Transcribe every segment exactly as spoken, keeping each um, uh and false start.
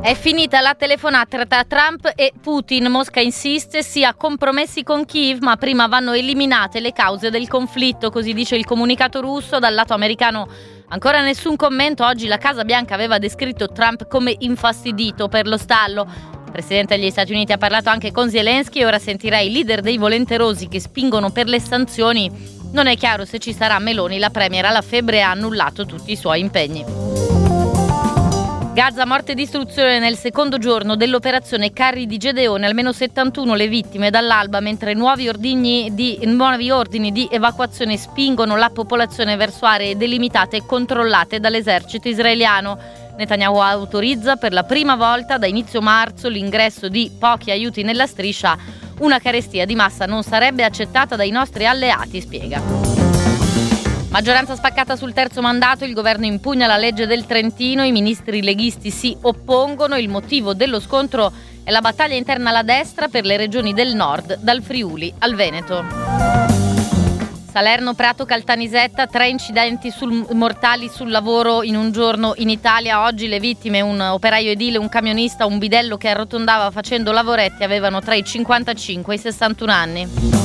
È finita la telefonata tra Trump e Putin. Mosca insiste sia compromessi con Kiev, ma prima vanno eliminate le cause del conflitto, così dice il comunicato russo. Dal lato americano ancora nessun commento. Oggi la Casa Bianca aveva descritto Trump come infastidito per lo stallo. Il presidente degli Stati Uniti ha parlato anche con Zelensky e ora sentirà i leader dei volenterosi che spingono per le sanzioni. Non è chiaro se ci sarà Meloni, la premier alla febbre ha annullato tutti i suoi impegni. Gaza, morte e distruzione nel secondo giorno dell'operazione Carri di Gedeone, almeno settantuno le vittime dall'alba, mentre nuovi ordini di, nuovi ordini di evacuazione spingono la popolazione verso aree delimitate e controllate dall'esercito israeliano. Netanyahu autorizza per la prima volta da inizio marzo l'ingresso di pochi aiuti nella striscia. Una carestia di massa non sarebbe accettata dai nostri alleati, spiega. Maggioranza spaccata sul terzo mandato, il governo impugna la legge del Trentino, i ministri leghisti si oppongono, il motivo dello scontro è la battaglia interna alla destra per le regioni del nord, dal Friuli al Veneto. Salerno, Prato, Caltanissetta, tre incidenti sul, mortali sul lavoro in un giorno in Italia. Oggi le vittime, un operaio edile, un camionista, un bidello che arrotondava facendo lavoretti, avevano tra i cinquantacinque e i sessantuno anni.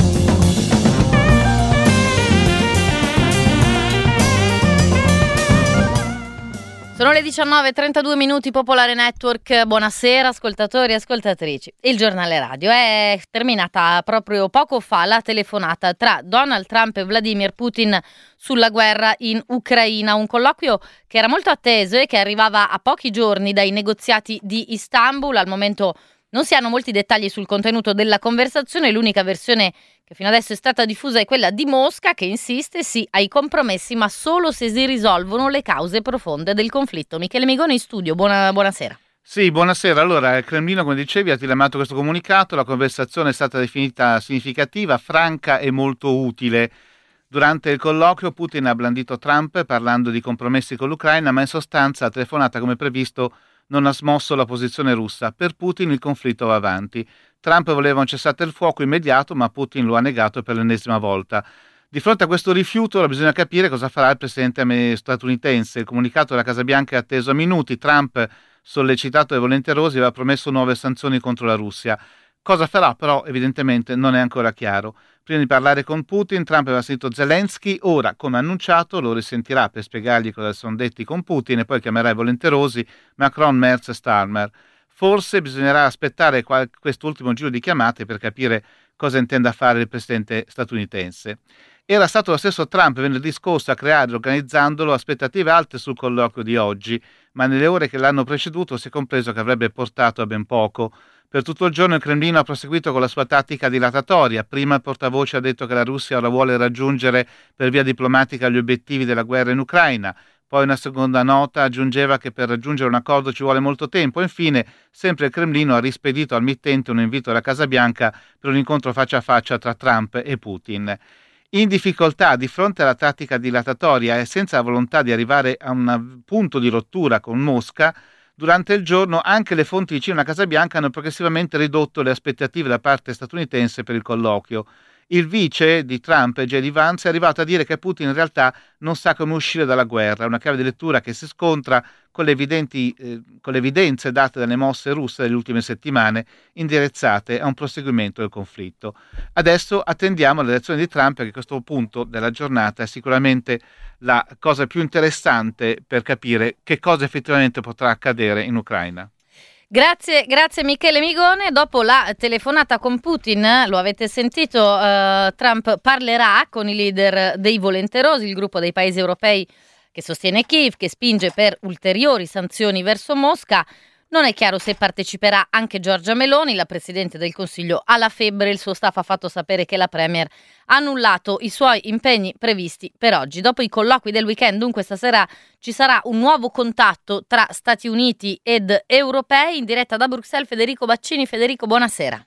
Sono le diciannove e trentadue minuti, Popolare Network, buonasera ascoltatori e ascoltatrici. Il giornale radio. È terminata proprio poco fa la telefonata tra Donald Trump e Vladimir Putin sulla guerra in Ucraina, un colloquio che era molto atteso e che arrivava a pochi giorni dai negoziati di Istanbul. Al momento non si hanno molti dettagli sul contenuto della conversazione, l'unica versione che fino adesso è stata diffusa è quella di Mosca, che insiste sì ai compromessi, ma solo se si risolvono le cause profonde del conflitto. Michele Migone in studio, buona, buonasera. Sì, buonasera. Allora, il Cremlino, come dicevi, ha diramato questo comunicato, la conversazione è stata definita significativa, franca e molto utile. Durante il colloquio Putin ha blandito Trump parlando di compromessi con l'Ucraina, ma in sostanza la telefonata, come previsto, non ha smosso la posizione russa. Per Putin il conflitto va avanti. Trump voleva un cessate il fuoco immediato, ma Putin lo ha negato per l'ennesima volta. Di fronte a questo rifiuto bisogna capire cosa farà il presidente statunitense. Il comunicato della Casa Bianca è atteso a minuti. Trump, sollecitato dai volenterosi, aveva promesso nuove sanzioni contro la Russia. Cosa farà però evidentemente non è ancora chiaro. Prima di parlare con Putin, Trump aveva sentito Zelensky, ora, come annunciato, lo risentirà per spiegargli cosa sono detti con Putin e poi chiamerà i volenterosi Macron, Merz e Starmer. Forse bisognerà aspettare qual- quest'ultimo giro di chiamate per capire cosa intenda fare il presidente statunitense. Era stato lo stesso Trump venerdì scorso a creare, organizzandolo, aspettative alte sul colloquio di oggi, ma nelle ore che l'hanno preceduto si è compreso che avrebbe portato a ben poco. Per tutto il giorno il Cremlino ha proseguito con la sua tattica dilatatoria. Prima il portavoce ha detto che la Russia ora vuole raggiungere per via diplomatica gli obiettivi della guerra in Ucraina. Poi una seconda nota aggiungeva che per raggiungere un accordo ci vuole molto tempo. Infine, sempre il Cremlino ha rispedito al mittente un invito alla Casa Bianca per un incontro faccia a faccia tra Trump e Putin. In difficoltà di fronte alla tattica dilatatoria e senza la volontà di arrivare a un punto di rottura con Mosca, durante il giorno anche le fonti vicine alla Casa Bianca hanno progressivamente ridotto le aspettative da parte statunitense per il colloquio. Il vice di Trump, J D Vance, è arrivato a dire che Putin in realtà non sa come uscire dalla guerra, una chiave di lettura che si scontra con le, evidenti, eh, con le evidenze date dalle mosse russe delle ultime settimane, indirizzate a un proseguimento del conflitto. Adesso attendiamo la reazione di Trump, perché questo punto della giornata è sicuramente la cosa più interessante per capire che cosa effettivamente potrà accadere in Ucraina. Grazie, grazie Michele Migone. Dopo la telefonata con Putin, lo avete sentito, eh, Trump parlerà con i leader dei volenterosi, il gruppo dei paesi europei che sostiene Kiev, che spinge per ulteriori sanzioni verso Mosca. Non è chiaro se parteciperà anche Giorgia Meloni, la Presidente del Consiglio ha la febbre, il suo staff ha fatto sapere che la Premier ha annullato i suoi impegni previsti per oggi. Dopo i colloqui del weekend, dunque stasera ci sarà un nuovo contatto tra Stati Uniti ed europei. In diretta da Bruxelles Federico Baccini. Federico, buonasera.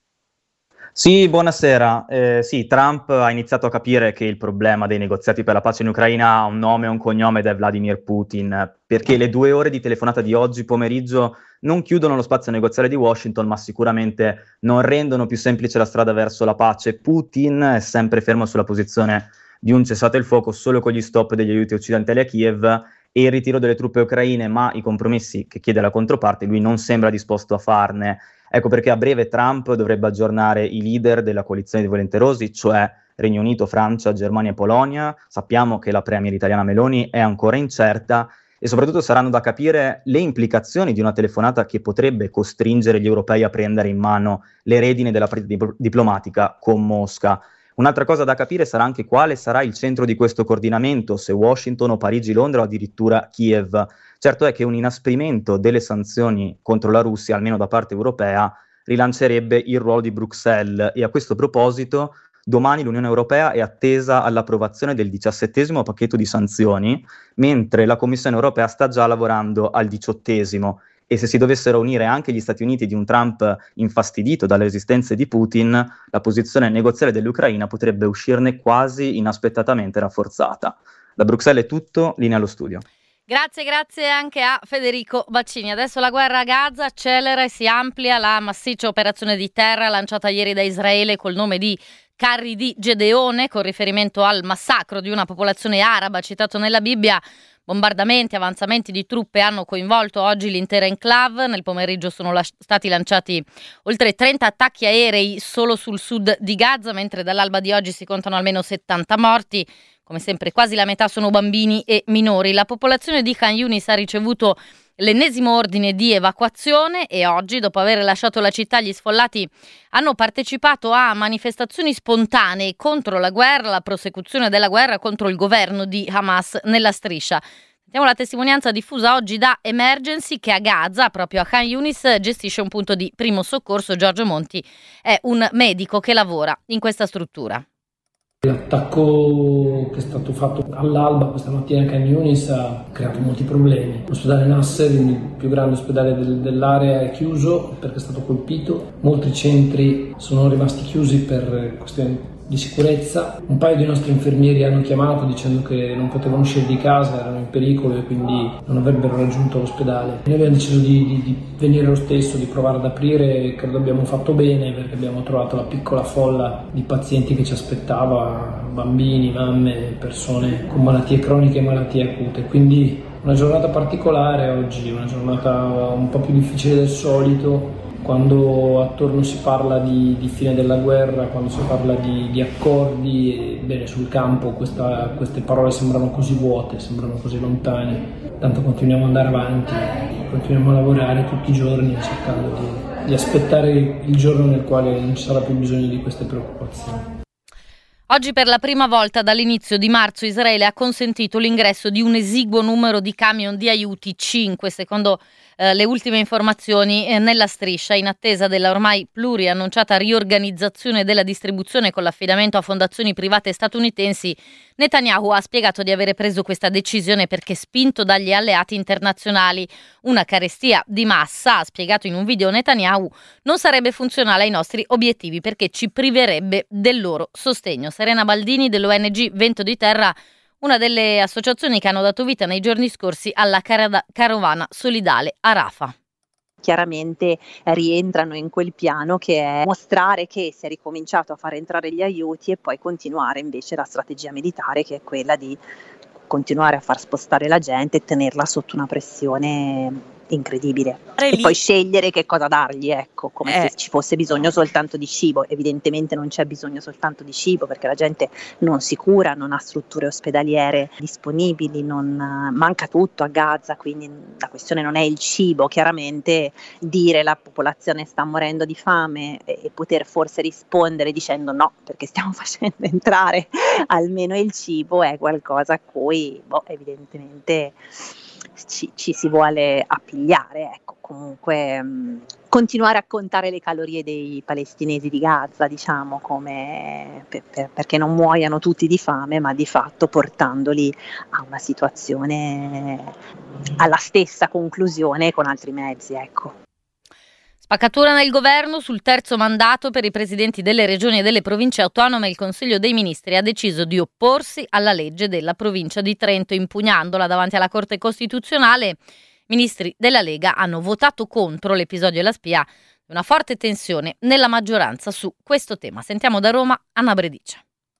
Sì, buonasera. Eh, sì, Trump ha iniziato a capire che il problema dei negoziati per la pace in Ucraina ha un nome e un cognome ed è Vladimir Putin, perché le due ore di telefonata di oggi pomeriggio non chiudono lo spazio negoziale di Washington, ma sicuramente non rendono più semplice la strada verso la pace. Putin è sempre fermo sulla posizione di un cessate il fuoco solo con gli stop degli aiuti occidentali a Kiev e il ritiro delle truppe ucraine, ma i compromessi che chiede la controparte lui non sembra disposto a farne. Ecco perché a breve Trump dovrebbe aggiornare i leader della coalizione dei volenterosi, cioè Regno Unito, Francia, Germania e Polonia. Sappiamo che la premier italiana Meloni è ancora incerta e soprattutto saranno da capire le implicazioni di una telefonata che potrebbe costringere gli europei a prendere in mano le redini della partita dip- diplomatica con Mosca. Un'altra cosa da capire sarà anche quale sarà il centro di questo coordinamento, se Washington o Parigi, Londra o addirittura Kiev. Certo è che un inasprimento delle sanzioni contro la Russia, almeno da parte europea, rilancerebbe il ruolo di Bruxelles e a questo proposito domani l'Unione Europea è attesa all'approvazione del diciassettesimo pacchetto di sanzioni, mentre la Commissione Europea sta già lavorando al diciottesimo. E se si dovessero unire anche gli Stati Uniti di un Trump infastidito dalle resistenze di Putin, la posizione negoziale dell'Ucraina potrebbe uscirne quasi inaspettatamente rafforzata. Da Bruxelles è tutto, linea allo studio. Grazie, grazie anche a Federico Baccini. Adesso la guerra a Gaza accelera e si amplia la massiccia operazione di terra lanciata ieri da Israele col nome di Carri di Gedeone, con riferimento al massacro di una popolazione araba citato nella Bibbia. Bombardamenti, avanzamenti di truppe hanno coinvolto oggi l'intera enclave. Nel pomeriggio sono la- stati lanciati oltre trenta attacchi aerei solo sul sud di Gaza, mentre dall'alba di oggi si contano almeno settanta morti. Come sempre quasi la metà sono bambini e minori. La popolazione di Khan Yunis ha ricevuto l'ennesimo ordine di evacuazione e oggi, dopo aver lasciato la città, gli sfollati hanno partecipato a manifestazioni spontanee contro la guerra, la prosecuzione della guerra contro il governo di Hamas nella striscia. Sentiamo la testimonianza diffusa oggi da Emergency, che a Gaza, proprio a Khan Yunis, gestisce un punto di primo soccorso. Giorgio Monti è un medico che lavora in questa struttura. L'attacco che è stato fatto all'alba questa mattina a Khan Yunis ha creato molti problemi. L'ospedale Nasser, il più grande ospedale del, dell'area, è chiuso perché è stato colpito. Molti centri sono rimasti chiusi per questioni di sicurezza. Un paio di nostri infermieri hanno chiamato dicendo che non potevano uscire di casa, erano in pericolo e quindi non avrebbero raggiunto l'ospedale. Noi abbiamo deciso di, di, di venire lo stesso, di provare ad aprire e credo abbiamo fatto bene perché abbiamo trovato la piccola folla di pazienti che ci aspettava, bambini, mamme, persone con malattie croniche e malattie acute. Quindi una giornata particolare oggi, una giornata un po' più difficile del solito. Quando attorno si parla di, di fine della guerra, quando si parla di, di accordi, bene, sul campo questa, queste parole sembrano così vuote, sembrano così lontane. Tanto continuiamo ad andare avanti, continuiamo a lavorare tutti i giorni cercando di, di aspettare il giorno nel quale non ci sarà più bisogno di queste preoccupazioni. Oggi per la prima volta dall'inizio di marzo Israele ha consentito l'ingresso di un esiguo numero di camion di aiuti, cinque secondo eh, le ultime informazioni eh, nella striscia, in attesa della ormai pluriannunciata riorganizzazione della distribuzione con l'affidamento a fondazioni private statunitensi. Netanyahu ha spiegato di avere preso questa decisione perché spinto dagli alleati internazionali. Una carestia di massa, ha spiegato in un video Netanyahu, non sarebbe funzionale ai nostri obiettivi perché ci priverebbe del loro sostegno. Serena Baldini dell'O N G Vento di Terra, una delle associazioni che hanno dato vita nei giorni scorsi alla car- carovana solidale a Rafah. Chiaramente rientrano in quel piano che è mostrare che si è ricominciato a far entrare gli aiuti e poi continuare invece la strategia militare, che è quella di continuare a far spostare la gente e tenerla sotto una pressione incredibile e lì. Poi scegliere che cosa dargli, ecco, come Eh. se ci fosse bisogno soltanto di cibo. Evidentemente non c'è bisogno soltanto di cibo perché la gente non si cura, non ha strutture ospedaliere disponibili, non manca tutto a Gaza, quindi la questione non è il cibo. Chiaramente dire la popolazione sta morendo di fame e, e poter forse rispondere dicendo no perché stiamo facendo entrare almeno il cibo è qualcosa a cui boh, evidentemente Ci, ci si vuole appigliare, ecco. Comunque mh, continuare a contare le calorie dei palestinesi di Gaza, diciamo, come per, per, perché non muoiano tutti di fame, ma di fatto portandoli a una situazione alla stessa conclusione con altri mezzi, ecco. Spaccatura nel governo sul terzo mandato per i presidenti delle regioni e delle province autonome. Il Consiglio dei Ministri ha deciso di opporsi alla legge della provincia di Trento, impugnandola davanti alla Corte Costituzionale. Ministri della Lega hanno votato contro l'episodio della spia, una forte tensione nella maggioranza su questo tema. Sentiamo da Roma Anna Bredice.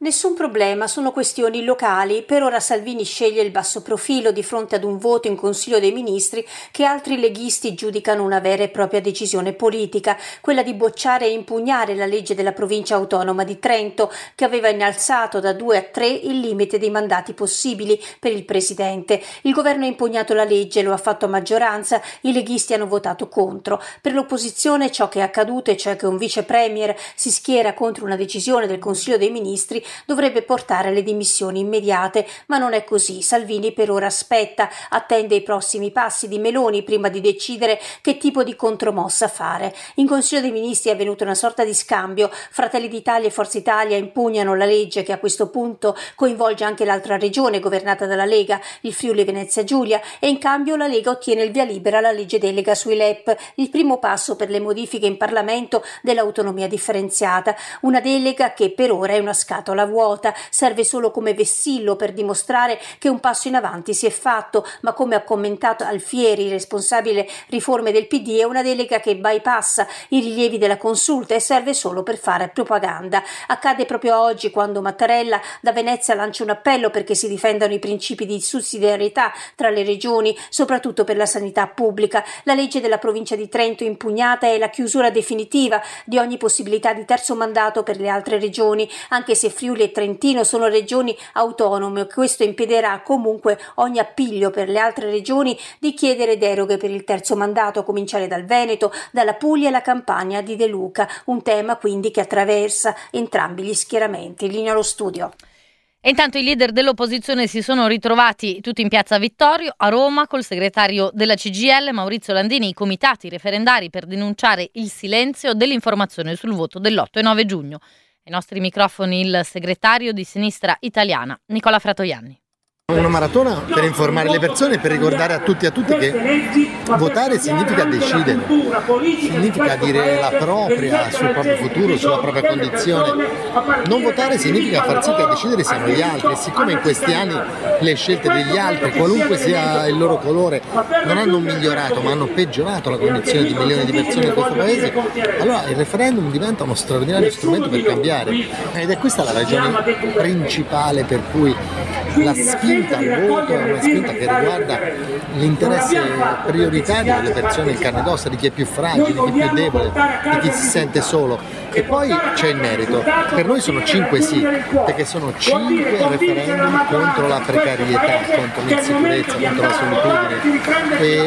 Nessun problema, sono questioni locali. Per ora Salvini sceglie il basso profilo di fronte ad un voto in Consiglio dei Ministri che altri leghisti giudicano una vera e propria decisione politica, quella di bocciare e impugnare la legge della provincia autonoma di Trento, che aveva innalzato da due a tre il limite dei mandati possibili per il presidente. Il governo ha impugnato la legge, lo ha fatto a maggioranza, i leghisti hanno votato contro. Per l'opposizione ciò che è accaduto, e cioè che un vice premier si schiera contro una decisione del Consiglio dei Ministri, dovrebbe portare alle dimissioni immediate, ma non è così. Salvini per ora aspetta, attende i prossimi passi di Meloni prima di decidere che tipo di contromossa fare. In Consiglio dei Ministri è avvenuta una sorta di scambio. Fratelli d'Italia e Forza Italia impugnano la legge che a questo punto coinvolge anche l'altra regione governata dalla Lega, il Friuli Venezia Giulia, e in cambio la Lega ottiene il via libera alla legge delega sui L E P, il primo passo per le modifiche in Parlamento dell'autonomia differenziata, una delega che per ora è una scatola vuota, serve solo come vessillo per dimostrare che un passo in avanti si è fatto, ma come ha commentato Alfieri, responsabile riforme del P D, è una delega che bypassa i rilievi della consulta e serve solo per fare propaganda. Accade proprio oggi quando Mattarella da Venezia lancia un appello perché si difendano i principi di sussidiarietà tra le regioni, soprattutto per la sanità pubblica. La legge della provincia di Trento impugnata è la chiusura definitiva di ogni possibilità di terzo mandato per le altre regioni, anche se Friuli e Trentino sono regioni autonome. Questo impedirà comunque ogni appiglio per le altre regioni di chiedere deroghe per il terzo mandato, a cominciare dal Veneto, dalla Puglia e la Campania di De Luca, un tema quindi che attraversa entrambi gli schieramenti. Linea allo studio. E intanto i leader dell'opposizione si sono ritrovati tutti in piazza Vittorio a Roma col segretario della C G I L Maurizio Landini, i comitati referendari per denunciare il silenzio dell'informazione sul voto dell'otto e nove giugno. Ai nostri microfoni il segretario di Sinistra Italiana, Nicola Fratoianni. Una maratona per informare le persone e per ricordare a tutti e a tutte che votare significa decidere, significa dire la propria sul proprio futuro, sulla propria condizione. Non votare significa far sì che a decidere siano gli altri, e siccome in questi anni le scelte degli altri, qualunque sia il loro colore, non hanno migliorato ma hanno peggiorato la condizione di milioni di persone in questo paese, allora il referendum diventa uno straordinario strumento per cambiare, ed è questa la ragione principale per cui la spinta al voto è una spinta che riguarda l'interesse prioritario delle persone in carne ed ossa, di chi è più fragile, di chi è più debole, di chi si sente solo. E poi c'è il merito. Per noi sono cinque sì, perché sono cinque referendum contro la precarietà, contro l'insicurezza, contro la solitudine. E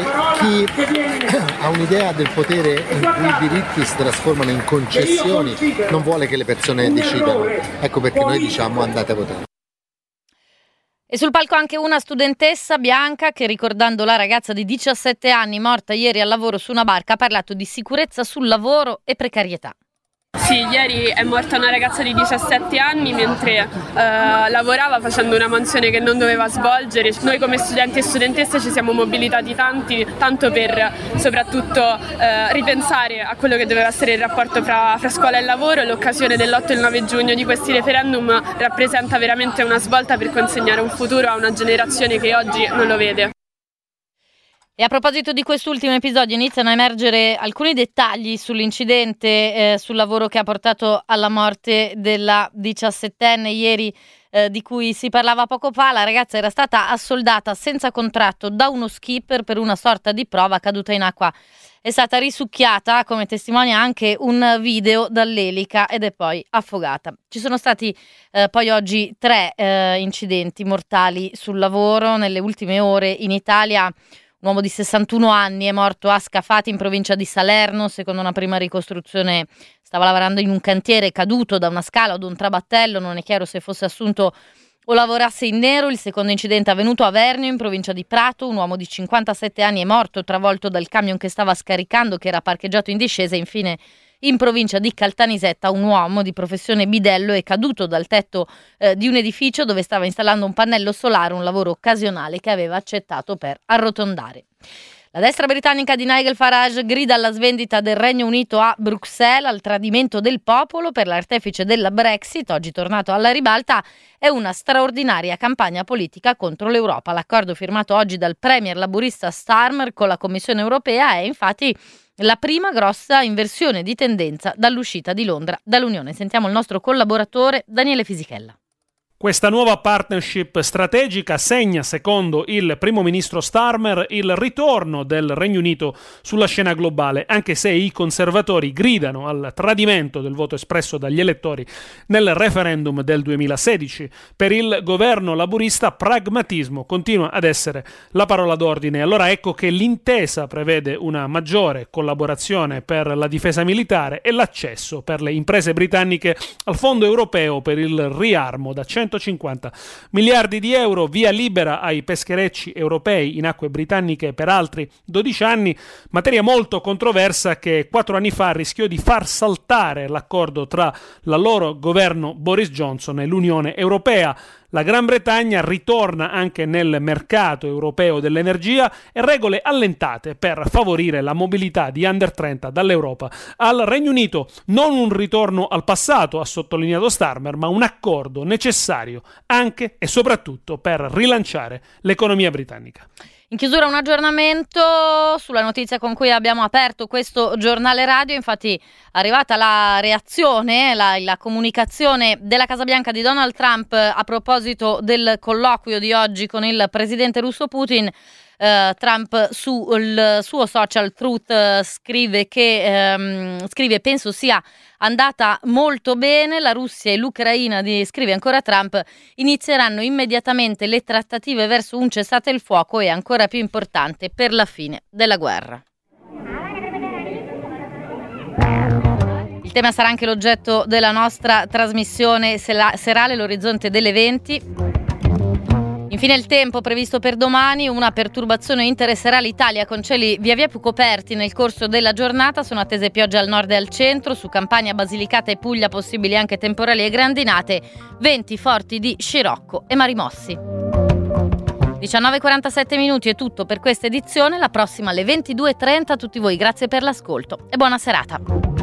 chi ha un'idea del potere in cui i diritti si trasformano in concessioni non vuole che le persone decidano. Ecco perché noi diciamo andate a votare. E sul palco anche una studentessa bianca che, ricordando la ragazza di diciassette anni morta ieri al lavoro su una barca, ha parlato di sicurezza sul lavoro e precarietà. Sì, ieri è morta una ragazza di diciassette anni mentre eh, lavorava facendo una mansione che non doveva svolgere. Noi come studenti e studentesse ci siamo mobilitati tanti, tanto per soprattutto eh, ripensare a quello che doveva essere il rapporto fra, fra scuola e lavoro. L'occasione dell'otto e il nove giugno di questi referendum rappresenta veramente una svolta per consegnare un futuro a una generazione che oggi non lo vede. E a proposito di quest'ultimo episodio iniziano a emergere alcuni dettagli sull'incidente eh, sul lavoro che ha portato alla morte della diciassettenne ieri, eh, di cui si parlava poco fa. La ragazza era stata assoldata senza contratto da uno skipper per una sorta di prova, caduta in acqua. È stata risucchiata, come testimonia anche un video, dall'elica ed è poi affogata. Ci sono stati eh, poi oggi tre eh, incidenti mortali sul lavoro nelle ultime ore in Italia. Un uomo di sessantuno anni è morto a Scafati in provincia di Salerno. Secondo una prima ricostruzione stava lavorando in un cantiere, caduto da una scala o da un trabattello. Non è chiaro se fosse assunto o lavorasse in nero. Il secondo incidente è avvenuto a Vernio in provincia di Prato. Un uomo di cinquantasette anni è morto travolto dal camion che stava scaricando, che era parcheggiato in discesa. Infine in provincia di Caltanissetta un uomo di professione bidello è caduto dal tetto eh, di un edificio dove stava installando un pannello solare, un lavoro occasionale che aveva accettato per arrotondare. La destra britannica di Nigel Farage grida alla svendita del Regno Unito a Bruxelles, al tradimento del popolo per l'artefice della Brexit, oggi tornato alla ribalta. È una straordinaria campagna politica contro l'Europa. L'accordo firmato oggi dal premier laburista Starmer con la Commissione europea è infatti la prima grossa inversione di tendenza dall'uscita di Londra dall'Unione. Sentiamo il nostro collaboratore Daniele Fisichella. Questa nuova partnership strategica segna, secondo il primo ministro Starmer, il ritorno del Regno Unito sulla scena globale, anche se i conservatori gridano al tradimento del voto espresso dagli elettori nel referendum del duemilasedici. Per il governo laburista pragmatismo continua ad essere la parola d'ordine. Allora ecco che l'intesa prevede una maggiore collaborazione per la difesa militare e l'accesso per le imprese britanniche al fondo europeo per il riarmo da centocinquanta miliardi di euro, via libera ai pescherecci europei in acque britanniche per altri dodici anni, materia molto controversa che quattro anni fa rischiò di far saltare l'accordo tra l'allora governo Boris Johnson e l'Unione Europea. La Gran Bretagna ritorna anche nel mercato europeo dell'energia e regole allentate per favorire la mobilità di under trenta dall'Europa al Regno Unito. Non un ritorno al passato, ha sottolineato Starmer, ma un accordo necessario anche e soprattutto per rilanciare l'economia britannica. In chiusura un aggiornamento sulla notizia con cui abbiamo aperto questo giornale radio. Infatti è arrivata la reazione, la, la comunicazione della Casa Bianca di Donald Trump a proposito del colloquio di oggi con il presidente russo Putin. Uh, Trump sul suo social Truth uh, scrive che um, scrive penso sia andata molto bene, la Russia e l'Ucraina, di, scrive ancora Trump, inizieranno immediatamente le trattative verso un cessate il fuoco e, ancora più importante, per la fine della guerra. Il tema sarà anche l'oggetto della nostra trasmissione serale, l'orizzonte delle venti. Infine il tempo previsto per domani: una perturbazione interesserà l'Italia con cieli via via più coperti nel corso della giornata. Sono attese piogge al nord e al centro, su Campania, Basilicata e Puglia possibili anche temporali e grandinate, venti forti di scirocco e marimossi. diciannove e quarantasette minuti è tutto per questa edizione, la prossima alle ventidue e trenta. A tutti voi grazie per l'ascolto e buona serata.